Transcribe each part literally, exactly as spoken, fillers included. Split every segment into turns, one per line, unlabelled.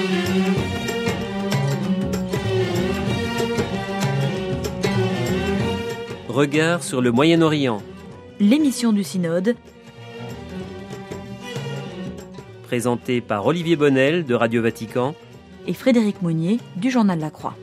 Regard sur le Moyen-Orient.
L'émission du Synode,
Présentée par Olivier Bonnel de Radio Vatican
et Frédéric Mounier du Journal La Croix.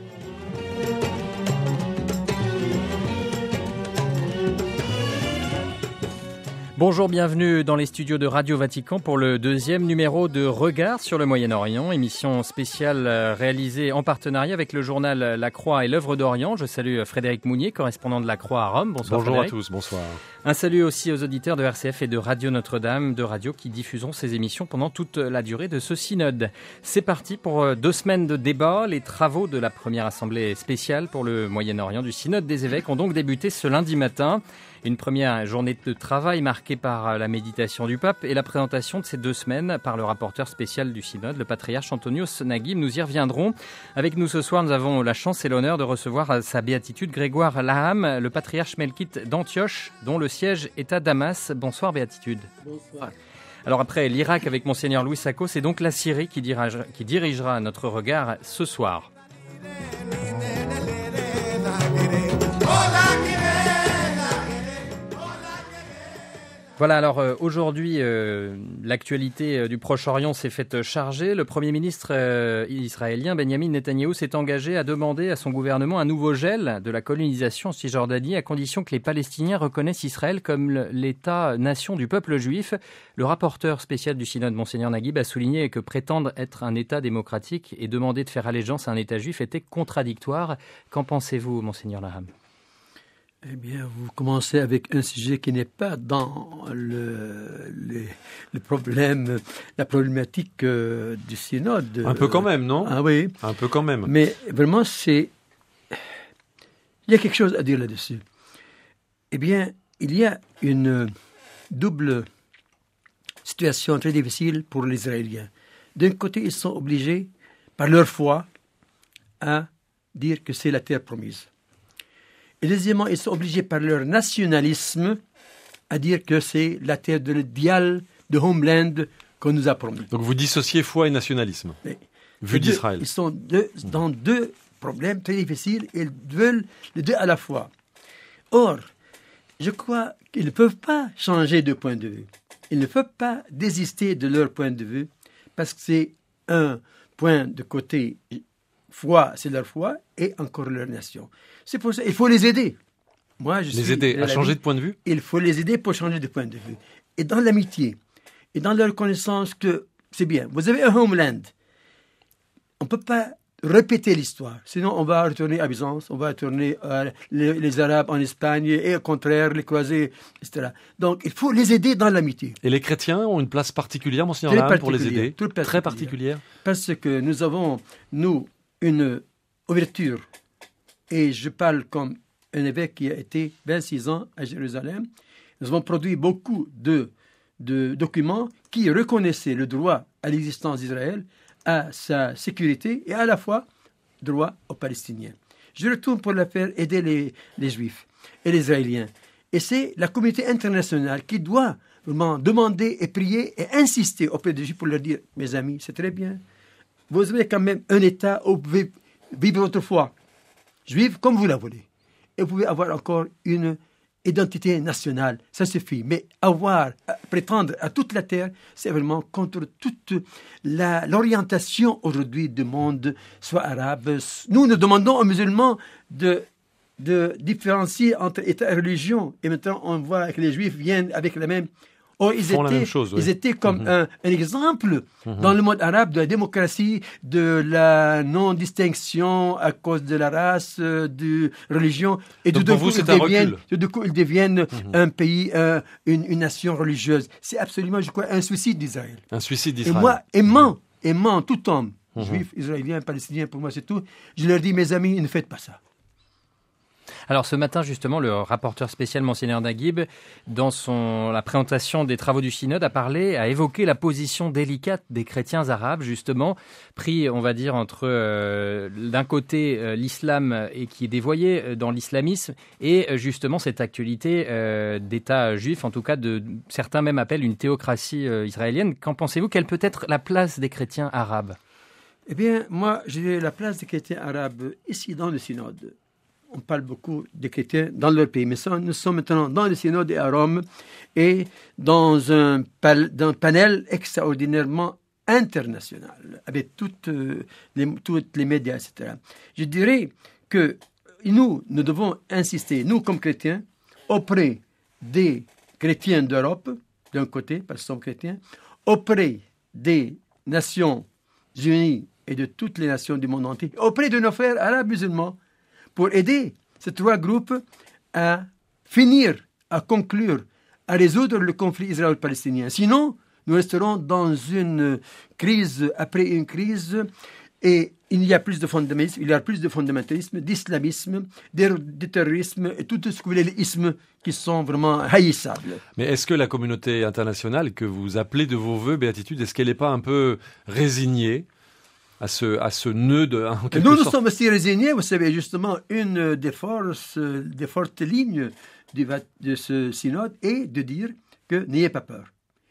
Bonjour, bienvenue dans les studios de Radio Vatican pour le deuxième numéro de Regard sur le Moyen-Orient, émission spéciale réalisée en partenariat avec le journal La Croix et l'œuvre d'Orient. Je salue Frédéric Mounier, correspondant de La Croix à Rome. Bonsoir.
Bonjour
Frédéric.
à tous, bonsoir.
Un salut aussi aux auditeurs de R C F et de Radio Notre-Dame, de radio qui diffuseront ces émissions pendant toute la durée de ce synode. C'est parti pour deux semaines de débat. Les travaux de la première assemblée spéciale pour le Moyen-Orient du synode des évêques ont donc débuté ce lundi matin. Une première journée de travail marquée par la méditation du pape et la présentation de ces deux semaines par le rapporteur spécial du synode, le patriarche Antonios Naguib. Nous y reviendrons. Avec nous ce soir, nous avons la chance et l'honneur de recevoir à sa béatitude Grégoire Laham, le patriarche melkite d'Antioche, dont le siège est à Damas. Bonsoir béatitude.
Bonsoir.
Alors après l'Irak avec Monseigneur Louis Sacco, c'est donc la Syrie qui dirigera, qui dirigera notre regard ce soir. Voilà, alors euh, aujourd'hui, euh, l'actualité euh, du Proche-Orient s'est faite charger. Le Premier ministre euh, israélien Benjamin Netanyahou s'est engagé à demander à son gouvernement un nouveau gel de la colonisation en Cisjordanie à condition que les Palestiniens reconnaissent Israël comme l'État-nation du peuple juif. Le rapporteur spécial du synode, Monseigneur Naguib, a souligné que prétendre être un État démocratique et demander de faire allégeance à un État juif était contradictoire. Qu'en pensez-vous, Monseigneur Laham ?
Eh bien, vous commencez avec un sujet qui n'est pas dans le, le, le problème, la problématique euh, du synode.
Un peu quand même, non ?
Ah oui.
Un peu quand même.
Mais vraiment, c'est... Il y a quelque chose à dire là-dessus. Eh bien, il y a une double situation très difficile pour les Israéliens. D'un côté, ils sont obligés, par leur foi, à dire que c'est la terre promise. Et deuxièmement, ils sont obligés par leur nationalisme à dire que c'est la terre de Dial, de Homeland, qu'on nous a promis.
Donc vous dissociez foi et nationalisme,
Mais
vu
deux,
d'Israël.
Ils sont deux, dans deux problèmes très difficiles et ils veulent les deux à la fois. Or, je crois qu'ils ne peuvent pas changer de point de vue. Ils ne peuvent pas désister de leur point de vue parce que c'est un point de côté foi, c'est leur foi, et encore leur nation. C'est pour ça qu'il faut les aider. Moi, je
les
suis
aider
de
à changer
vie,
de point de vue ?
Il faut les aider pour changer de point de vue. Et dans l'amitié, et dans la reconnaissance que c'est bien. Vous avez un homeland. On ne peut pas répéter l'histoire. Sinon, on va retourner à Byzance, on va retourner euh, les, les Arabes en Espagne, et au contraire, les croisés, et cetera. Donc, il faut les aider dans l'amitié.
Et les chrétiens ont une place particulière, Monseigneur Laham, pour les aider ?
Très particulière.
Très particulière.
Parce que nous avons, nous, une ouverture. Et je parle comme un évêque qui a été vingt-six ans à Jérusalem. Nous avons produit beaucoup de, de documents qui reconnaissaient le droit à l'existence d'Israël, à sa sécurité et à la fois droit aux Palestiniens. Je retourne pour la faire aider les, les Juifs et les Israéliens. Et c'est la communauté internationale qui doit vraiment demander et prier et insister auprès des Juifs pour leur dire « Mes amis, c'est très bien. Vous avez quand même un État où vous pouvez vivre votre foi juive comme vous la voulez. Et vous pouvez avoir encore une identité nationale. Ça suffit. Mais avoir, prétendre à toute la terre, c'est vraiment contre toute la, l'orientation aujourd'hui du monde, soit arabe. Nous, nous demandons aux musulmans de, de différencier entre État et religion. Et maintenant, on voit que les Juifs viennent avec la même... Or, ils, étaient,
la même chose, oui.
ils étaient comme mmh. un, un exemple mmh. dans le monde arabe de la démocratie, de la non-distinction à cause de la race, euh, de religion. Et
donc
de
pour vous, c'est un recul.
Du coup, ils deviennent mmh. un pays, euh, une, une nation religieuse. C'est absolument, je crois, un suicide d'Israël.
Un suicide d'Israël.
Et moi, aimant, mmh. aimant tout homme,
mmh.
juif, israélien, palestinien, pour moi c'est tout, je leur dis, mes amis, ne faites pas ça.
Alors ce matin, justement, le rapporteur spécial Monseigneur Naguib, dans son, la présentation des travaux du synode, a parlé, a évoqué la position délicate des chrétiens arabes, justement, pris, on va dire, entre euh, d'un côté euh, l'islam et qui est dévoyé dans l'islamisme, et euh, justement cette actualité euh, d'État juif, en tout cas, de certains même appellent une théocratie euh, israélienne. Qu'en pensez-vous? Quelle peut être la place des chrétiens arabes?
Eh bien, moi, je dirais la place des chrétiens arabes ici dans le synode. On parle beaucoup des chrétiens dans leur pays, mais ça, nous sommes maintenant dans le synode et à Rome et dans un, pal- dans un panel extraordinairement international, avec toutes les, toutes les médias, et cetera. Je dirais que nous, nous devons insister, nous comme chrétiens, auprès des chrétiens d'Europe, d'un côté, parce qu'ils sont chrétiens, auprès des Nations Unies et de toutes les nations du monde entier, auprès de nos frères arabes musulmans, pour aider ces trois groupes à finir, à conclure, à résoudre le conflit israélo-palestinien. Sinon, nous resterons dans une crise après une crise et il y a plus de fondamentalisme, il y a plus de fondamentalisme, d'islamisme, de, de terrorisme et tout ce que vous voulez, les ismes qui sont vraiment haïssables.
Mais est-ce que la communauté internationale que vous appelez de vos voeux, Béatitude, est-ce qu'elle n'est pas un peu résignée à ce, à ce nœud de... En quelque
nous,
sorte...
nous sommes aussi résignés, vous savez, justement, une des forces, des fortes lignes du, de ce synode est de dire que n'ayez pas peur.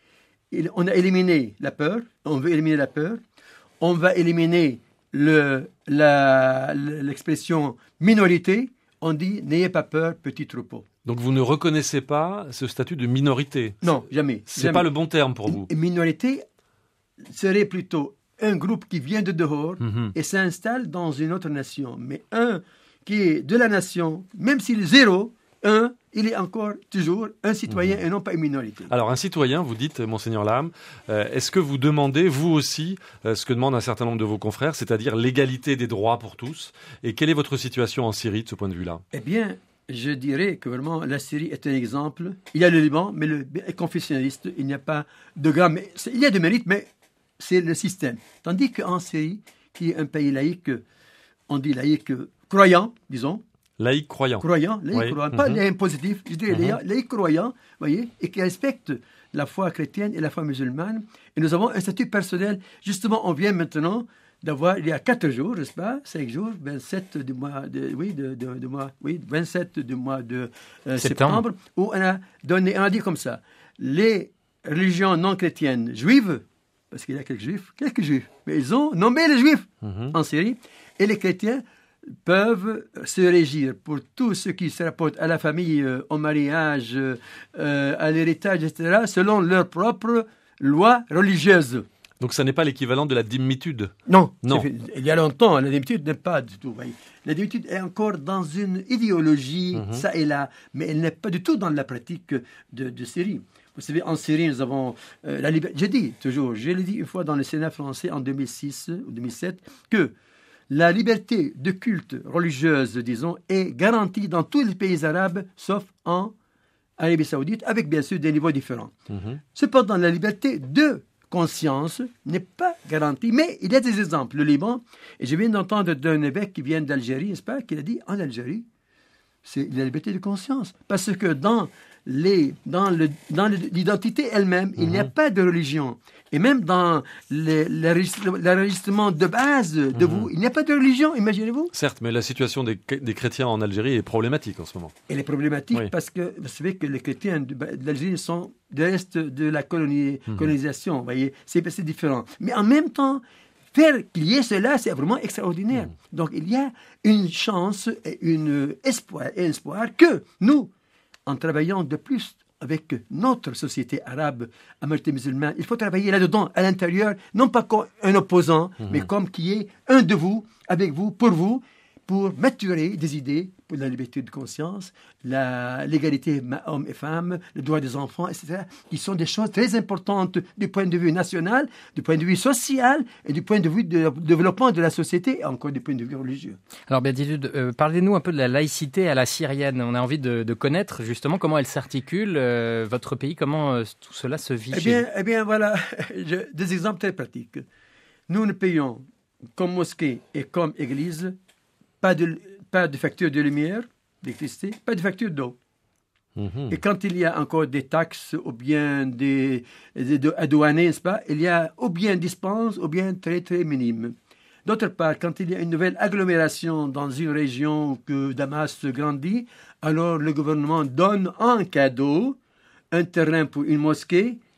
Il, on a éliminé la peur, on veut éliminer la peur, on va éliminer le, la, l'expression minorité, on dit n'ayez pas peur, petit troupeau.
Donc vous ne reconnaissez pas ce statut de minorité?
Non, jamais.
C'est
jamais.
pas le bon terme pour vous?
Une minorité serait plutôt un groupe qui vient de dehors mm-hmm. et s'installe dans une autre nation. Mais un qui est de la nation, même s'il est zéro, un, il est encore toujours un citoyen mmh. et non pas une minorité.
Alors un citoyen, vous dites, Monseigneur Laham, euh, est-ce que vous demandez, vous aussi, euh, ce que demandent un certain nombre de vos confrères, c'est-à-dire l'égalité des droits pour tous? Et quelle est votre situation en Syrie de ce point de vue-là?
Eh bien, je dirais que vraiment la Syrie est un exemple. Il y a le Liban, mais le confessionnaliste, il n'y a pas de grand... Il y a des mérites, mais c'est le système. Tandis qu'en Syrie, qui est un pays laïque, on dit laïque croyant, disons,
laïque croyant.
Croyant, laïque oui. croyant. Pas mm-hmm. laïque positif, je dirais mm-hmm. laïque croyant, voyez, et qui respecte la foi chrétienne et la foi musulmane. Et nous avons un statut personnel. Justement, on vient maintenant d'avoir, il y a quatre jours, n'est-ce pas, cinq jours, vingt-sept du mois de, oui, de, de, de mois, oui, vingt-sept du mois de euh, septembre, où on a donné, on a dit comme ça, les religions non chrétiennes juives, parce qu'il y a quelques juifs, quelques juifs, mais ils ont nommé les juifs mm-hmm. en Syrie, et les chrétiens peuvent se régir pour tout ce qui se rapporte à la famille, euh, au mariage, euh, à l'héritage, et cetera, selon leurs propres lois religieuses.
Donc ça n'est pas l'équivalent de la dhimmitude?
Non,
non.
Il y a longtemps, la dhimmitude n'est pas du tout. Voyez. La dhimmitude est encore dans une idéologie, mm-hmm. ça et là, mais elle n'est pas du tout dans la pratique de, de Syrie. Vous savez, en Syrie, nous avons euh, la liberté. J'ai dit toujours, je l'ai dit une fois dans le Sénat français en deux mille six ou deux mille sept, que la liberté de culte religieuse, disons, est garantie dans tous les pays arabes, sauf en Arabie Saoudite, avec bien sûr des niveaux différents. Mm-hmm. Cependant, la liberté de conscience n'est pas garantie, mais il y a des exemples. Le Liban, et je viens d'entendre d'un évêque qui vient d'Algérie, n'est-ce pas, qui a dit, en Algérie, c'est la liberté de conscience. Parce que dans, les, dans, le, dans l'identité elle-même, mm-hmm. il n'y a pas de religion. Et même dans les, l'enregistrement de base de mmh. vous, il n'y a pas de religion, imaginez-vous.
Certes, mais la situation des, des chrétiens en Algérie est problématique en ce moment.
Elle est problématique oui. parce que vous savez que les chrétiens de, de l'Algérie sont du reste de la colonie, mmh. colonisation, vous voyez, c'est, c'est différent. Mais en même temps, faire qu'il y ait cela, c'est vraiment extraordinaire. Mmh. Donc il y a une chance et une espoir, et un espoir que nous, en travaillant de plus avec notre société arabe, à majorité musulmane, il faut travailler là-dedans, à l'intérieur, non pas comme un opposant, mmh. mais comme qui est un de vous, avec vous, pour vous, pour maturer des idées pour la liberté de conscience, la, l'égalité hommes et femmes, le droit des enfants, et cetera, qui sont des choses très importantes du point de vue national, du point de vue social et du point de vue du développement de la société, et encore du point de vue religieux.
Alors, Béatitude, euh, parlez-nous un peu de la laïcité à la syrienne. On a envie de, de connaître justement comment elle s'articule, euh, votre pays, comment euh, tout cela se vit.
Eh bien, eh bien voilà, Je, des exemples très pratiques. Nous ne payons comme mosquée et comme église Pas de, pas de facture de lumière, d'électricité, pas de facture d'eau. Mmh. Et quand il y a encore des taxes ou bien des, des, des douanes, n'est-ce pas, il y a ou bien dispense ou bien très très minime. D'autre part, quand il y a une nouvelle agglomération dans une région que Damas grandit, alors le gouvernement donne en cadeau un terrain pour une mosquée,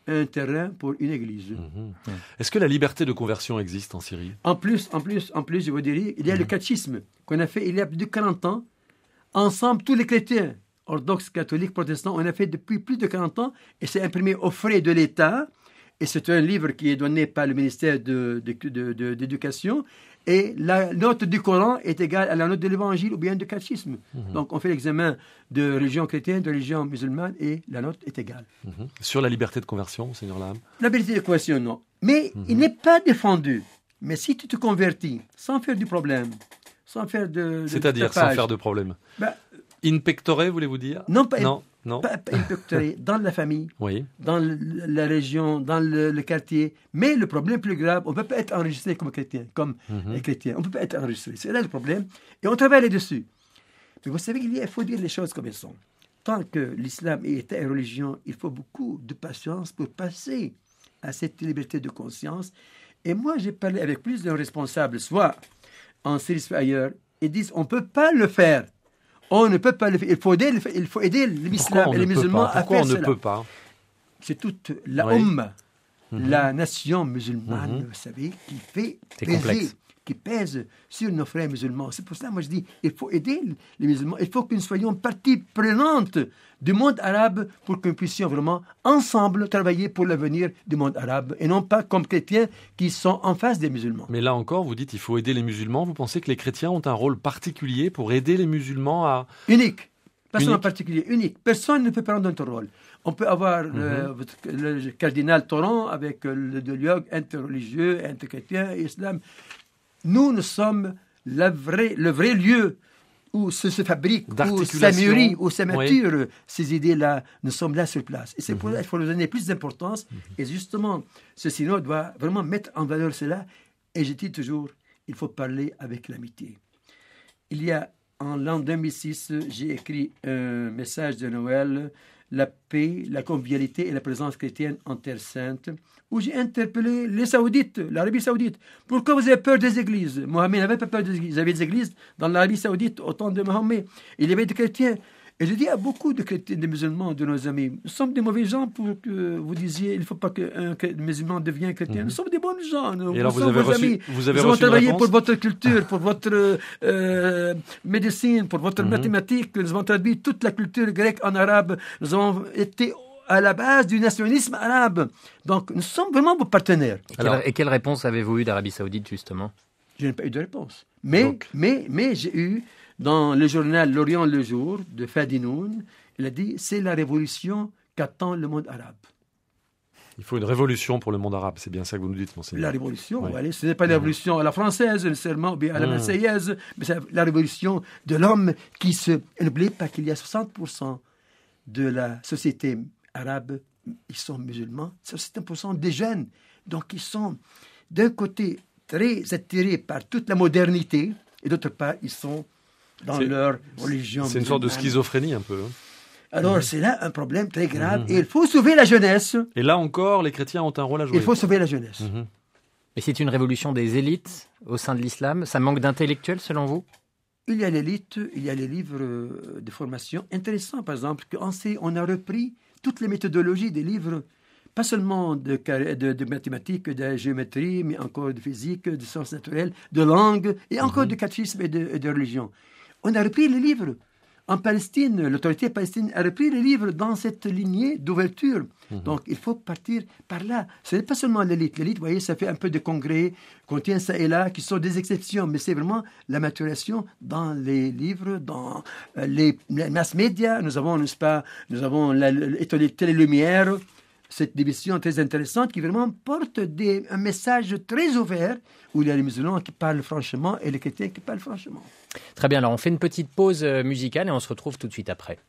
un terrain pour une église.
Mmh. Est-ce que la liberté de conversion existe en Syrie?
En plus, en plus, en plus, je vous dirais, il y a mmh. le catéchisme qu'on a fait il y a plus de quarante ans, ensemble, tous les chrétiens, orthodoxes, catholiques, protestants, on a fait depuis plus de quarante ans, et c'est imprimé aux frais de l'État, et c'est un livre qui est donné par le ministère de, de, de, de, d'éducation, et la note du Coran est égale à la note de l'Évangile ou bien du catéchisme. Mmh. Donc, on fait l'examen de religion chrétienne, de religion musulmane, et la note est égale.
Mmh. Sur la liberté de conversion, Seigneur Laham?
La liberté de conversion, non. Mais mmh. il n'est pas défendu. Mais si tu te convertis sans faire du problème, sans faire de... de
C'est-à-dire sans faire de problème bah, In pectore, voulez-vous dire?
Non, pas,
non, non.
pas, pas in pectore, dans la famille,
oui.
dans le, la région, dans le, le quartier. Mais le problème plus grave, on ne peut pas être enregistré comme chrétien, comme mm-hmm. chrétien. On ne peut pas être enregistré. C'est là le problème. Et on travaille là-dessus. Mais vous savez, il faut dire les choses comme elles sont. Tant que l'islam est État et religion, il faut beaucoup de patience pour passer à cette liberté de conscience. Et moi, j'ai parlé avec plusieurs responsables, soit en Syrie, soit ailleurs, ils disent on ne peut pas le faire. On ne peut pas le faire. Il faut aider, il faut aider l'islam et les musulmans à faire cela.
Pourquoi on ne peut pas?
C'est toute la
oui.
Ummah,
mm-hmm.
la nation musulmane, mm-hmm. vous savez, qui fait peser, qui pèse sur nos frères musulmans. C'est pour ça, moi, je dis, il faut aider les musulmans. Il faut que nous soyons partie prenante du monde arabe pour que nous puissions vraiment, ensemble, travailler pour l'avenir du monde arabe et non pas comme chrétiens qui sont en face des musulmans.
Mais là encore, vous dites qu'il faut aider les musulmans. Vous pensez que les chrétiens ont un rôle particulier pour aider les musulmans à...
Unique. Personne
unique.
en particulier. Unique. Personne ne peut prendre notre rôle. On peut avoir mm-hmm. le, le cardinal Toron avec le dialogue interreligieux, interchrétien, islam. Nous, nous sommes la vraie, le vrai lieu où se, se fabrique, où ça mûrit, où ça mature, oui. ces idées-là. Nous sommes là sur place. Et c'est mm-hmm. pour ça qu'il faut leur donner plus d'importance. Mm-hmm. Et justement, ce synode doit vraiment mettre en valeur cela. Et je dis toujours, il faut parler avec l'amitié. Il y a, en l'an deux mille six, j'ai écrit un message de Noël, la paix, la convivialité et la présence chrétienne en Terre Sainte, où j'ai interpellé les Saoudites, l'Arabie Saoudite. Pourquoi vous avez peur des églises? Mohamed n'avait pas peur des églises. Il y avait des églises dans l'Arabie Saoudite au temps de Mohamed. Il y avait des chrétiens. Et je dis à beaucoup de chrétiens, de musulmans, de nos amis, nous sommes des mauvais gens pour que vous disiez il ne faut pas qu'un musulman devienne chrétien. Mm-hmm. Nous sommes des bons gens. Nous,
et alors
nous
vous avez
vos
reçu,
amis.
vous avez
nous avons travaillé
réponse?
pour votre culture, pour votre euh, médecine, pour votre mm-hmm. mathématique. Nous avons traduit toute la culture grecque en arabe. Nous avons été à la base du nationalisme arabe. Donc, nous sommes vraiment vos partenaires.
Et, alors, quelle, et quelle réponse avez-vous eue d'Arabie Saoudite, justement?
Je n'ai pas eu de réponse. Mais, mais, mais j'ai eu, dans le journal L'Orient le jour, de Fadinoun, il a dit, c'est la révolution qu'attend le monde arabe.
Il faut une révolution pour le monde arabe, c'est bien ça que vous nous dites, monseigneur.
La révolution, oui. Allez, ce n'est pas la révolution à la française, nécessairement, ou bien à la marseillaise, mais c'est la révolution de l'homme qui se... N'oubliez pas qu'il y a soixante pour cent de la société arabes, ils sont musulmans, soixante pour cent des jeunes. Donc, ils sont d'un côté très attirés par toute la modernité et d'autre part, ils sont dans
c'est,
leur religion.
C'est une sorte de schizophrénie un peu. Hein.
Alors, mmh. c'est là un problème très grave mmh. et il faut sauver la jeunesse.
Et là encore, les chrétiens ont un rôle à jouer.
Il faut sauver la jeunesse.
Mmh. Et c'est une révolution des élites au sein de l'islam? Ça manque d'intellectuels, selon vous?
Il y a l'élite, il y a les livres de formation intéressants, par exemple, qu'on sait, on a repris toutes les méthodologies des livres, pas seulement de, de, de mathématiques, de géométrie, mais encore de physique, de sciences naturelles, de langue, et encore mm-hmm. de catéchisme et de, et de religion. On a repris les livres. En Palestine, l'autorité palestinienne a repris les livres dans cette lignée d'ouverture. Mm-hmm. Donc, il faut partir par là. Ce n'est pas seulement l'élite. L'élite, vous voyez, ça fait un peu de congrès, contient ça et là, qui sont des exceptions, mais c'est vraiment la maturation dans les livres, dans euh, les, les mass médias. Nous avons, n'est-ce pas, nous avons la, la, la Télé-Lumière, cette division très intéressante qui vraiment porte des, un message très ouvert où il y a les musulmans qui parlent franchement et les chrétiens qui parlent franchement.
Très bien, alors on fait une petite pause musicale et on se retrouve tout de suite après.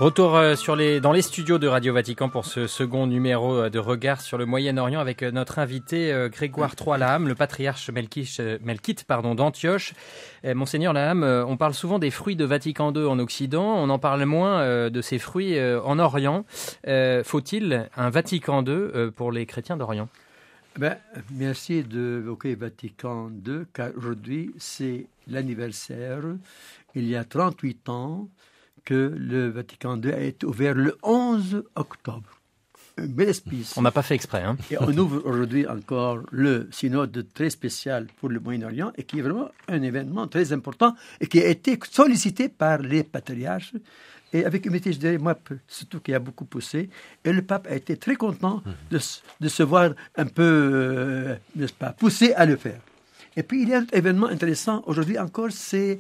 Retour euh, sur les, dans les studios de Radio Vatican pour ce second numéro euh, de Regard sur le Moyen-Orient avec euh, notre invité euh, Grégoire trois Laham, le patriarche Melkich, euh, Melkite pardon, d'Antioche. Euh, Monseigneur Laham, euh, on parle souvent des fruits de Vatican deux en Occident, on en parle moins euh, de ces fruits euh, en Orient. Euh, faut-il un Vatican deux euh, pour les chrétiens d'Orient ?
Ben, merci d'évoquer Vatican deux, car aujourd'hui, c'est l'anniversaire, il y a trente-huit ans, que le Vatican deux a été ouvert le onze octobre. Un bel esprit.
On n'a pas fait exprès. Hein.
Et on ouvre aujourd'hui encore le synode très spécial pour le Moyen-Orient, et qui est vraiment un événement très important, et qui a été sollicité par les patriarches. Et avec humilité, je dirais, moi, surtout qui a beaucoup poussé. Et le pape a été très content de, de se voir un peu, euh, n'est-ce pas, poussé à le faire. Et puis, il y a un événement intéressant. Aujourd'hui encore, c'est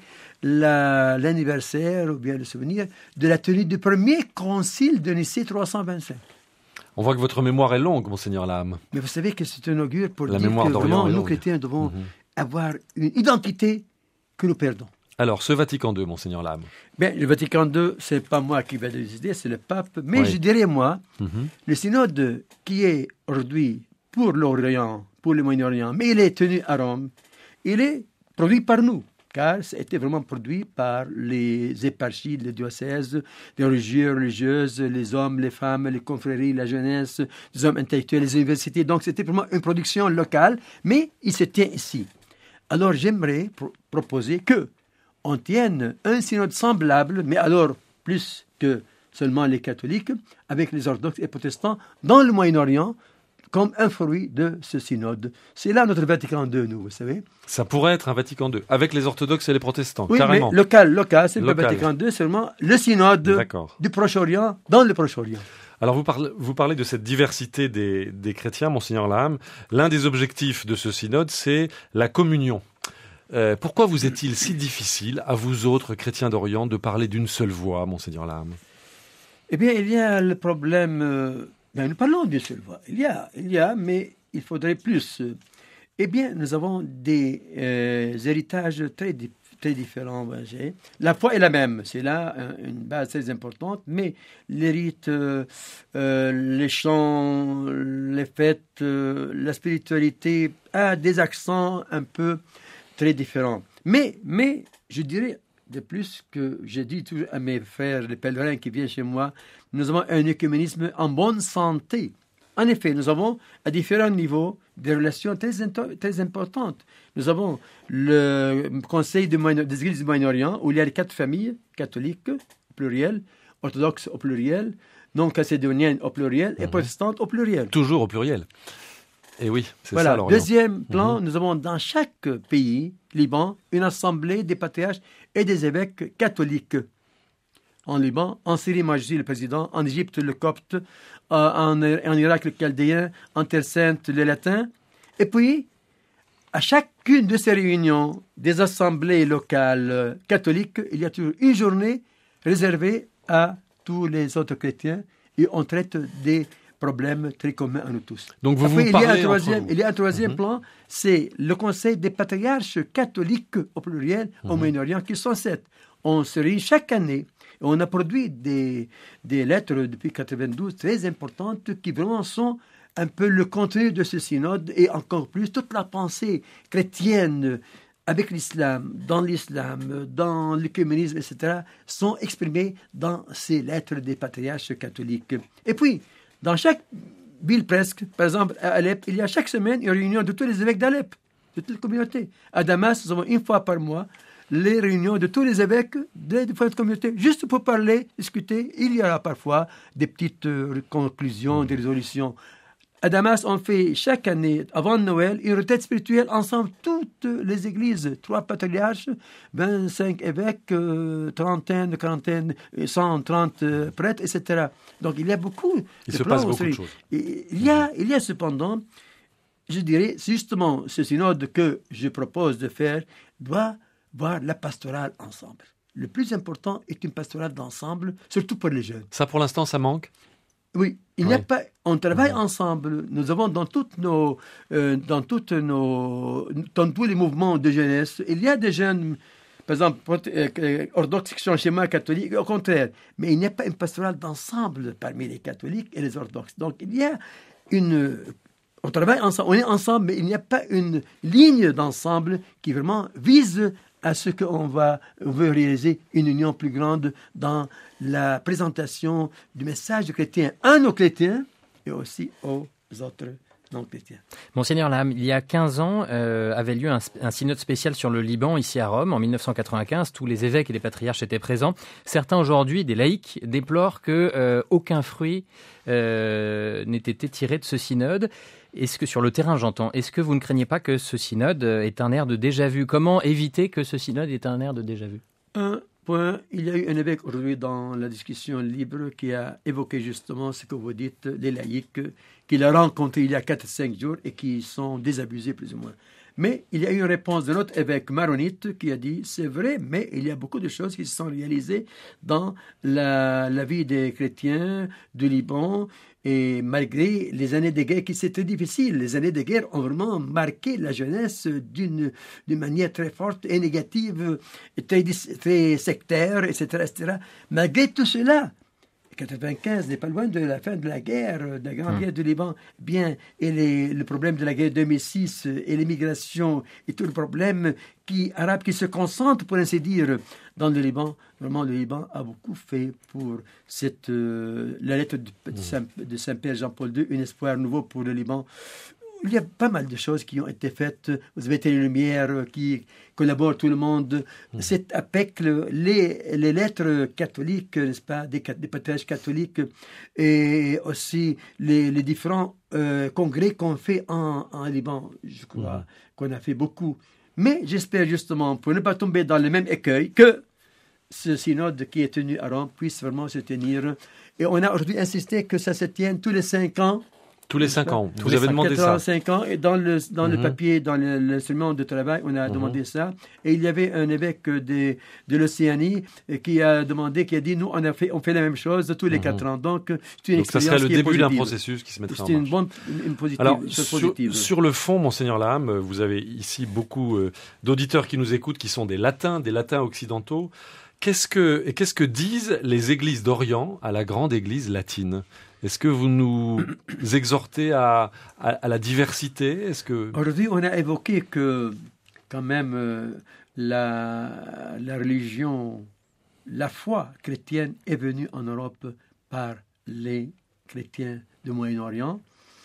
la, l'anniversaire, ou bien le souvenir, de la tenue du premier concile de Nicée trois cent vingt-cinq.
On voit que votre mémoire est longue, Monseigneur Laham.
Mais vous savez que c'est un augure pour
la
dire
mémoire
que vraiment, nous,
longue.
chrétiens, devons
Mm-hmm.
avoir une identité que nous perdons.
Alors, ce Vatican deux, Monseigneur Laham.
Bien, le Vatican deux, c'est pas moi qui vais le décider, c'est le pape. Mais
Oui.
je dirais, moi,
Mm-hmm.
le synode qui est aujourd'hui pour l'Orient, pour le Moyen-Orient, mais il est tenu à Rome, il est produit par nous, car ça a été vraiment produit par les éparchies, les diocèses, les religieux, religieuses, les hommes, les femmes, les confréries, la jeunesse, les hommes intellectuels, les universités. Donc, c'était vraiment une production locale, mais il se tient ici. Alors, j'aimerais pro- proposer que on tienne un synode semblable, mais alors plus que seulement les catholiques, avec les orthodoxes et protestants, dans le Moyen-Orient, comme un fruit de ce synode. C'est là notre Vatican deux, nous, vous savez.
Ça pourrait être un Vatican deux, avec les orthodoxes et les protestants,
Oui,
carrément.
mais local, local, c'est pas
Local.
Vatican deux, seulement le synode
D'accord.
du Proche-Orient, dans le Proche-Orient.
Alors, vous parlez, vous parlez de cette diversité des, des chrétiens, Monseigneur Laham. L'un des objectifs de ce synode, c'est la communion. Euh, pourquoi vous est-il si difficile, à vous autres chrétiens d'Orient, de parler d'une seule voix, Monseigneur Laham ?
Eh bien, il y a le problème... Euh, ben, nous parlons d'une seule voix. Il y a, il y a, mais il faudrait plus. Eh bien, nous avons des euh, héritages très, di- très différents. Ben, j'ai- La foi est la même, c'est là un- une base très importante, mais les rites, euh, euh, les chants, les fêtes, euh, la spiritualité a des accents un peu très différents. Mais, mais je dirais de plus que je dis toujours à mes frères, les pèlerins qui viennent chez moi, nous avons un œcuménisme en bonne santé. En effet, nous avons à différents niveaux des relations très, into- très importantes. Nous avons le Conseil de Moyen- des Églises du Moyen-Orient, où il y a les quatre familles catholiques au pluriel, orthodoxes au pluriel, non calcédoniennes au pluriel et
Mhm.
protestantes au pluriel.
Toujours au pluriel. Et oui, c'est
Voilà.
ça l'Orient.
Deuxième plan, nous avons dans chaque pays, Liban, une assemblée des patriarches et des évêques catholiques. En Liban, en Syrie, moi je suis le président, en Égypte, le copte, euh, en, en Irak, le chaldéen, en Terre Sainte, le latin. Et puis, à chacune de ces réunions des assemblées locales euh, catholiques, il y a toujours une journée réservée à tous les autres chrétiens et on traite des problèmes très communs à nous tous.
Donc vous
Après,
vous
il y a
parlez
un
entre
troisième,
vous.
il y a un troisième
Mhm.
plan, c'est le conseil des patriarches catholiques au pluriel au
Mhm.
Moyen-Orient, qui sont sept. On se réunit chaque année. Et on a produit des, des lettres depuis quatre-vingt-douze très importantes qui vraiment sont un peu le contenu de ce synode et encore plus toute la pensée chrétienne avec l'islam, dans l'islam, dans l'œcuménisme, et cetera, sont exprimées dans ces lettres des patriarches catholiques. Et puis, dans chaque ville presque, par exemple à Alep, il y a chaque semaine une réunion de tous les évêques d'Alep, de toute la communauté. À Damas, nous avons une fois par mois les réunions de tous les évêques des différentes communautés, juste pour parler, discuter. Il y aura parfois des petites euh, conclusions, des résolutions. À Damas, on fait chaque année, avant Noël, une retraite spirituelle ensemble, toutes les églises, trois patriarches, vingt-cinq évêques, euh, trentaine, quarantaine, cent trente euh, prêtres, et cetera. Donc il y a beaucoup
Il
de
se
plans
passe beaucoup
aussi.
de choses.
Et il y a, il y a cependant, je dirais, c'est justement ce synode que je propose de faire doit voir la pastorale ensemble. Le plus important est une pastorale d'ensemble, surtout pour les jeunes.
Ça, pour l'instant, ça manque.
Oui, il n'y a
Oui.
pas. On travaille ensemble. Nous avons dans toutes nos, euh, dans toutes nos, dans tous les mouvements de jeunesse, il y a des jeunes par exemple, euh, orthodoxes qui sont chez moi catholiques, au contraire. Mais il n'y a pas une pastorale d'ensemble parmi les catholiques et les orthodoxes. Donc, il y a une... On travaille ensemble, on est ensemble, mais il n'y a pas une ligne d'ensemble qui vraiment vise à ce qu'on va, on veut réaliser une union plus grande dans la présentation du message du chrétien à nos chrétiens et aussi aux autres non-chrétiens.
Monseigneur Lam, il y a quinze ans euh, avait lieu un, un synode spécial sur le Liban ici à Rome en mille neuf cent quatre-vingt-quinze. Tous les évêques et les patriarches étaient présents. Certains aujourd'hui, des laïcs, déplorent que euh, aucun fruit euh, n'ait été tiré de ce synode. Est-ce que sur le terrain, j'entends, est-ce que vous ne craignez pas que ce synode est un air de déjà-vu? Comment éviter que ce synode ait un air de déjà-vu?
Un point, il y a eu un évêque aujourd'hui dans la discussion libre qui a évoqué justement ce que vous dites, les laïcs, qu'il a rencontrés il y a quatre à cinq jours et qui sont désabusés plus ou moins. Mais il y a eu une réponse de notre évêque maronite qui a dit, c'est vrai, mais il y a beaucoup de choses qui se sont réalisées dans la, la vie des chrétiens du Liban. Et malgré les années de guerre qui c'était difficile, les années de guerre ont vraiment marqué la jeunesse d'une, d'une manière très forte et négative, et très, très sectaire, et cetera, et cetera. Malgré tout cela, quatre-vingt-quinze n'est pas loin de la fin de la guerre, de la grande mmh. guerre du Liban. Bien, et les, le problème de la guerre deux mille six et l'immigration et tout le problème qui, arabe qui se concentre, pour ainsi dire, dans le Liban. Vraiment, le Liban a beaucoup fait pour cette, euh, la lettre de, de, Saint, de Saint-Père Jean-Paul deux, un espoir nouveau pour le Liban. Il y a pas mal de choses qui ont été faites. Vous avez été une lumière qui collabore tout le monde. Mmh. C'est A P E C, les, les lettres catholiques, n'est-ce pas, des, des patriarches catholiques, et aussi les, les différents euh, congrès qu'on fait en, en Liban. Je crois mmh. qu'on a fait beaucoup. Mais j'espère justement, pour ne pas tomber dans le même écueil, que ce synode qui est tenu à Rome puisse vraiment se tenir. Et on a aujourd'hui insisté que ça se tienne tous les cinq ans.
Tous les cinq ans.
Vous
avez demandé ça.
cinq ans. Et dans le, dans mm-hmm. le papier, dans le, l'instrument de travail, on a mm-hmm. demandé ça. Et il y avait un évêque de, de l'Océanie qui a demandé, qui a dit, nous, on, a fait, on fait la même chose tous les mm-hmm. quatre ans. Donc, c'est une
Donc ça serait le début d'un processus qui se mettrait en marche.
C'est une bonne, une positive,
Alors,
chose
sur,
positive.
Sur le fond, Monseigneur Laham, vous avez ici beaucoup euh, d'auditeurs qui nous écoutent, qui sont des latins, des latins occidentaux. Qu'est-ce que, qu'est-ce que disent les églises d'Orient à la grande église latine? Est-ce que vous nous exhortez à, à, à la diversité? Est-ce que...
Aujourd'hui, on a évoqué que, quand même, euh, la, la religion, la foi chrétienne est venue en Europe par les chrétiens du Moyen-Orient.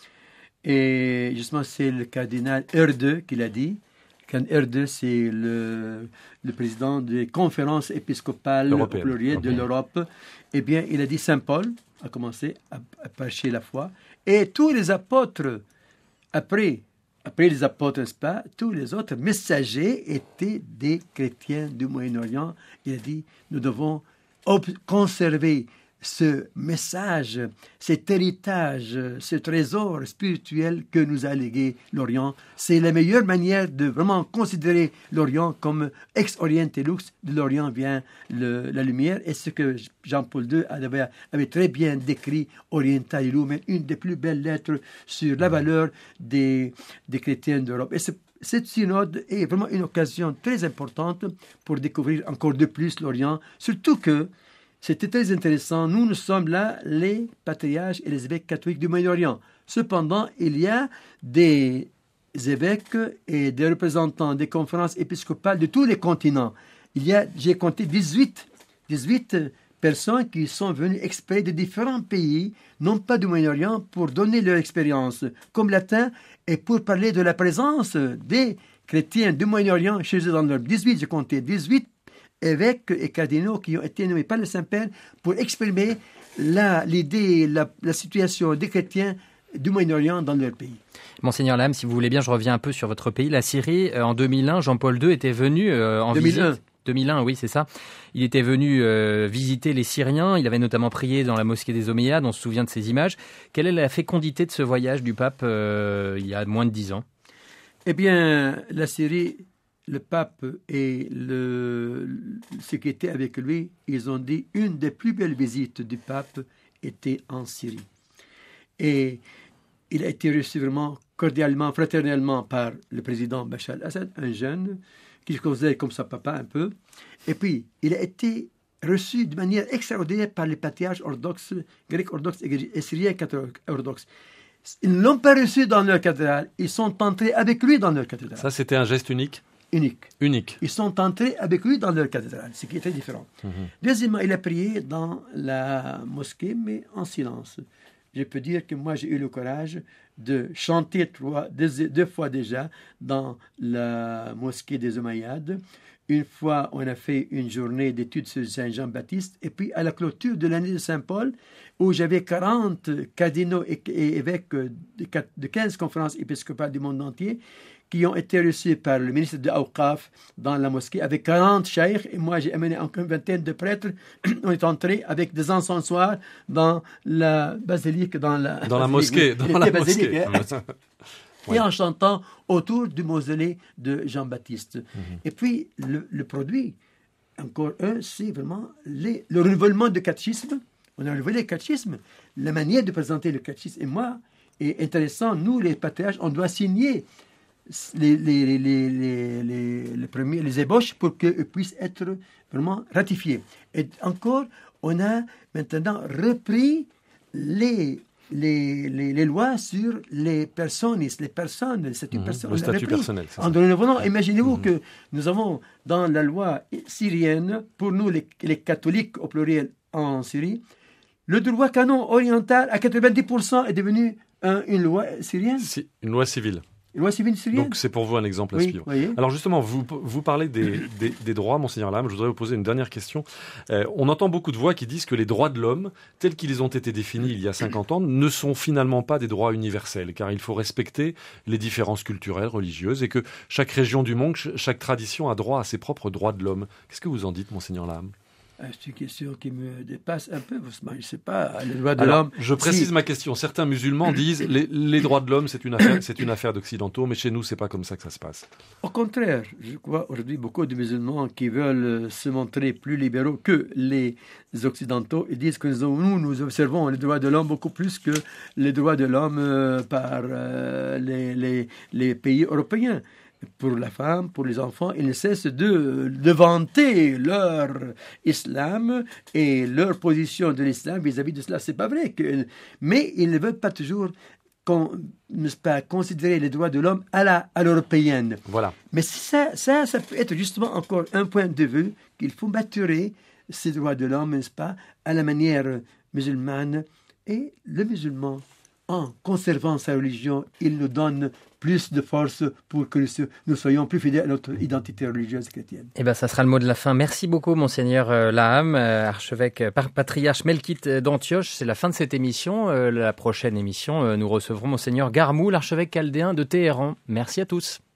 Et justement, c'est le cardinal Erde qui l'a dit. Erde, c'est le, le président des conférences épiscopales au pluriel de l'Europe. Eh bien, il a dit Saint Paul a commencé à, à prêcher la foi. Et tous les apôtres, après, après les apôtres, n'est-ce pas, tous les autres messagers étaient des chrétiens du Moyen-Orient. Il a dit, nous devons ob- conserver ce message, cet héritage, ce trésor spirituel que nous a légué l'Orient. C'est la meilleure manière de vraiment considérer l'Orient comme ex oriente lux. De l'Orient vient le, la lumière, et ce que Jean-Paul deux avait, avait très bien décrit, Oriental Illum, une des plus belles lettres sur la valeur des, des chrétiens d'Europe. Et ce, cette synode est vraiment une occasion très importante pour découvrir encore de plus l'Orient, surtout que c'était très intéressant. Nous, nous sommes là, les patriarches et les évêques catholiques du Moyen-Orient. Cependant, il y a des évêques et des représentants des conférences épiscopales de tous les continents. Il y a, j'ai compté dix-huit, dix-huit personnes qui sont venues exprès de différents pays, non pas du Moyen-Orient, pour donner leur expérience comme latin et pour parler de la présence des chrétiens du Moyen-Orient chez eux dans leur dix-huit, j'ai compté dix-huit évêques et cardinaux qui ont été nommés par le Saint-Père pour exprimer la, l'idée, la, la situation des chrétiens du Moyen-Orient dans leur pays.
Monseigneur Laham, si vous voulez bien, je reviens un peu sur votre pays, la Syrie. En deux mille un, Jean-Paul deux était venu euh, en
deux mille un.
visite. deux mille un, oui, c'est ça. Il était venu euh, visiter les Syriens. Il avait notamment prié dans la mosquée des Omeyyades. On se souvient de ces images. Quelle est la fécondité de ce voyage du pape euh, il y a moins de dix ans?
Eh bien, la Syrie, le pape et le, ceux qui étaient avec lui, ils ont dit une des plus belles visites du pape était en Syrie. Et il a été reçu vraiment cordialement, fraternellement par le président Bachar al-Assad, un jeune qui je considère comme son papa un peu. Et puis, il a été reçu de manière extraordinaire par les patriarches orthodoxes, grecs orthodoxes et syriens orthodoxes. Ils ne l'ont pas reçu dans leur cathédrale, ils sont entrés avec lui dans leur cathédrale.
Ça, c'était un geste unique?
Unique.
Unique.
Ils sont entrés avec lui dans leur cathédrale, ce qui est très différent.
Mmh.
Deuxièmement, il a prié dans la mosquée, mais en silence. Je peux dire que moi, j'ai eu le courage de chanter trois, deux, deux fois déjà dans la mosquée des Omeyyades. Une fois, on a fait une journée d'études sur Saint Jean-Baptiste. Et puis, à la clôture de l'année de Saint-Paul, où j'avais quarante cardinaux et, et évêques de quinze conférences épiscopales du monde entier, qui ont été reçus par le ministre de Awqaf dans la mosquée avec quarante cheikh. Et moi, j'ai amené encore une vingtaine de prêtres. On est entrés avec des encensoirs dans la basilique, dans la,
dans la mosquée. Dans la
basilique,
mosquée.
Hein.
Ouais.
Et en chantant autour du mausolée de Jean-Baptiste. Mm-hmm. Et puis, le, le produit, encore un, c'est vraiment les, le renouvellement du catéchisme. On a renouvelé le catéchisme, la manière de présenter le catéchisme. Et moi, est intéressant, nous, les patriarches, on doit signer les, les, les, les, les, les, premiers, les ébauches pour qu'ils puissent être vraiment ratifiés. Et encore, on a maintenant repris les... Les, les, les lois sur les personnes, les personnes, le statut, mmh, personne,
le statut personnel.
En revenant, imaginez-vous mmh. que nous avons dans la loi syrienne, pour nous les, les catholiques au pluriel en Syrie, le droit canon oriental à quatre-vingt-dix pour cent est devenu un, une loi syrienne.
Si, une loi civile.
Une loi civile syrienne.
Donc c'est pour vous un exemple à
oui,
suivre.
Voyez.
Alors justement, vous, vous parlez des, des, des droits, Monseigneur Lame. Je voudrais vous poser une dernière question. Euh, on entend beaucoup de voix qui disent que les droits de l'homme, tels qu'ils ont été définis il y a cinquante ans, ne sont finalement pas des droits universels, car il faut respecter les différences culturelles, religieuses, et que chaque région du monde, chaque tradition a droit à ses propres droits de l'homme. Qu'est-ce que vous en dites, Monseigneur Lame ?
C'est une question qui me dépasse un peu. Je ne sais pas, les droits de
Alors,
l'homme...
Je précise
si...
ma question. Certains musulmans disent les, les droits de l'homme, c'est une affaire, c'est une affaire d'occidentaux, mais chez nous, c'est pas comme ça que ça se passe.
Au contraire, je crois aujourd'hui beaucoup de musulmans qui veulent se montrer plus libéraux que les occidentaux. Ils disent que nous, nous observons les droits de l'homme beaucoup plus que les droits de l'homme euh, par euh, les, les, les pays européens. Pour la femme, pour les enfants, ils ne cessent de, de vanter leur islam et leur position de l'islam vis-à-vis de cela. C'est pas vrai. Que, mais ils ne veulent pas toujours con, pas, considérer les droits de l'homme à, la, à l'européenne.
Voilà.
Mais ça, ça, ça peut être justement encore un point de vue qu'il faut maturer ces droits de l'homme, n'est-ce pas, à la manière musulmane. Et le musulman, en conservant sa religion, il nous donne plus de force pour que nous soyons plus fidèles à notre identité religieuse chrétienne.
Eh bien, ça sera le mot de la fin. Merci beaucoup, Monseigneur Laham, archevêque patriarche melkite d'Antioche. C'est la fin de cette émission. La prochaine émission, nous recevrons Monseigneur Garmou, l'archevêque chaldéen de Téhéran. Merci à tous.